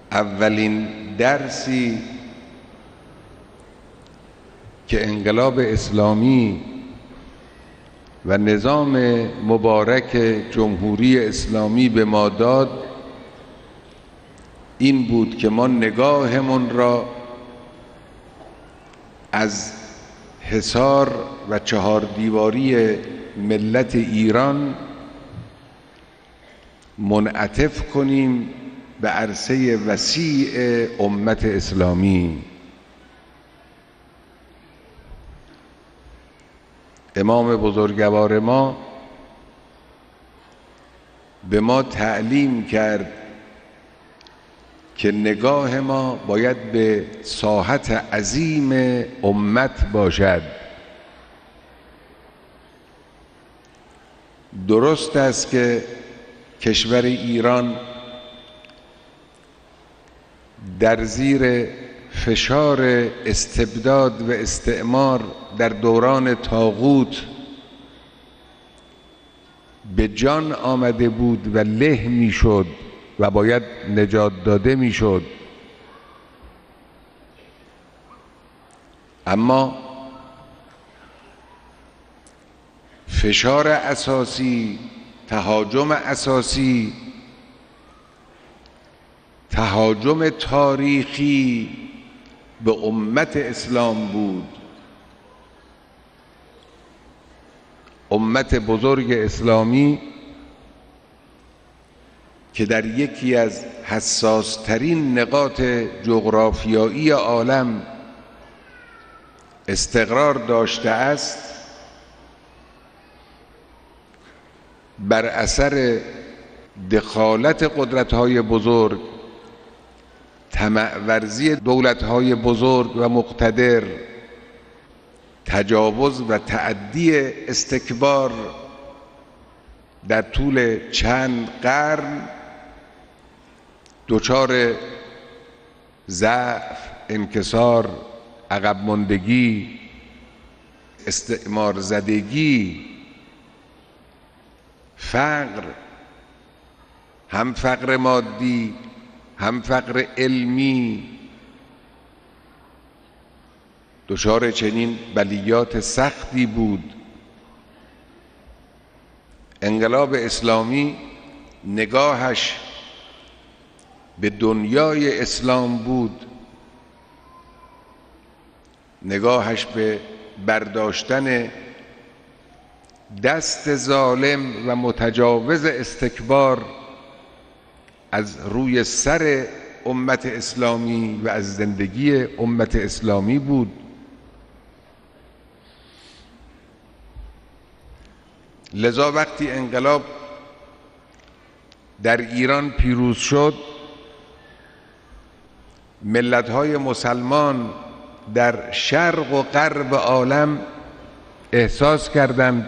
اولین درسی که انقلاب اسلامی و نظام مبارک جمهوری اسلامی به ما داد این بود که ما نگاهمون را از حصار و چهار دیواری ملت ایران منعطف کنیم به عرصه وسیع امت اسلامی. امام بزرگوار ما به ما تعلیم کرد که نگاه ما باید به ساحت عظیم امت باشد. درست است که کشور ایران در زیر فشار استبداد و استعمار در دوران طاغوت به جان آمده بود و له میشد و باید نجات داده میشد، اما فشار اساسی، تهاجم اساسی، تهاجم تاریخی به امت اسلام بود. امت بزرگ اسلامی که در یکی از حساسترین نقاط جغرافیایی عالم استقرار داشته است، بر اثر دخالت قدرت‌های بزرگ، طمع ورزی دولت‌های بزرگ و مقتدر، تجاوز و تعدی استکبار در طول چند قرن دچار ضعف، انکسار، عقب ماندگی، استعمار زدگی، فقر، هم فقر مادی هم فقر علمی، دچار چنین بلیات سختی بود. انقلاب اسلامی نگاهش به دنیای اسلام بود، نگاهش به برداشتن دست ظالم و متجاوز استکبار از روی سر امت اسلامی و از زندگی امت اسلامی بود. لذا وقتی انقلاب در ایران پیروز شد، ملت‌های مسلمان در شرق و غرب عالم احساس کردند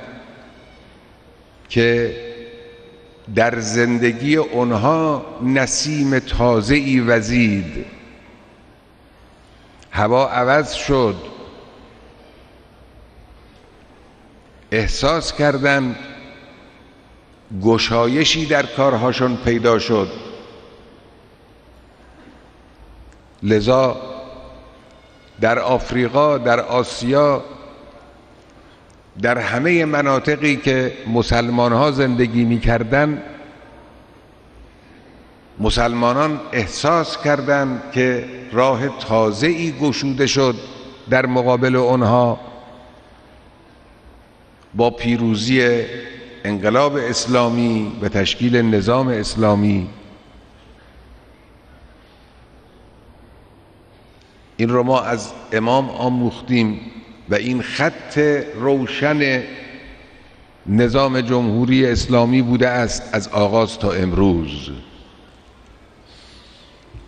که در زندگی آنها نسیم تازه‌ای وزید، هوا عوض شد، احساس کردند گشایشی در کارهاشون پیدا شد. لذا در آفریقا، در آسیا، در همه مناطقی که مسلمان‌ها زندگی می‌کردند، مسلمانان احساس کردند که راه تازه‌ای گشوده شد در مقابل آنها با پیروزی انقلاب اسلامی و تشکیل نظام اسلامی. این رو ما از امام آموختیم و این خط روشن نظام جمهوری اسلامی بوده است از آغاز تا امروز.